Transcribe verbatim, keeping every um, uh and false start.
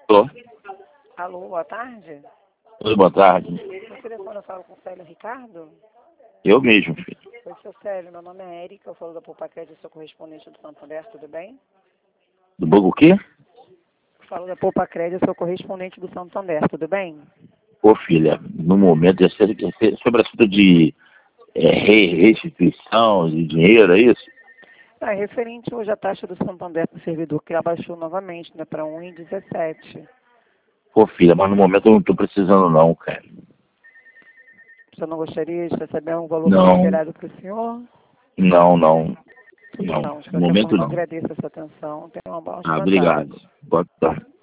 Tô. Alô, boa tarde. Oi, boa tarde. No telefone eu falo com o Célio Ricardo. Eu mesmo, filho. Oi, seu Célio, meu nome é Érica, eu falo da Poupa Crédito, sou correspondente do Santander, tudo bem? Do Bogo o quê? Falo da Poupa Crédito, sou correspondente do Santander, tudo bem? Ô, filha, no momento, é ser- é ser- sobre assunto de é, re- restituição de dinheiro, é isso? Ah, é referente hoje à taxa do Santander para o servidor, que abaixou novamente, né, para um vírgula dezessete. Pô, filha, mas no momento eu não tô precisando não, cara. Você não gostaria de receber um valor mais Não, liberado para o senhor? não, não, Tudo não. então, de No qualquer momento forma, eu não. agradeço a sua atenção. Tenha uma Ah, boa obrigado. tarde. Boa tarde.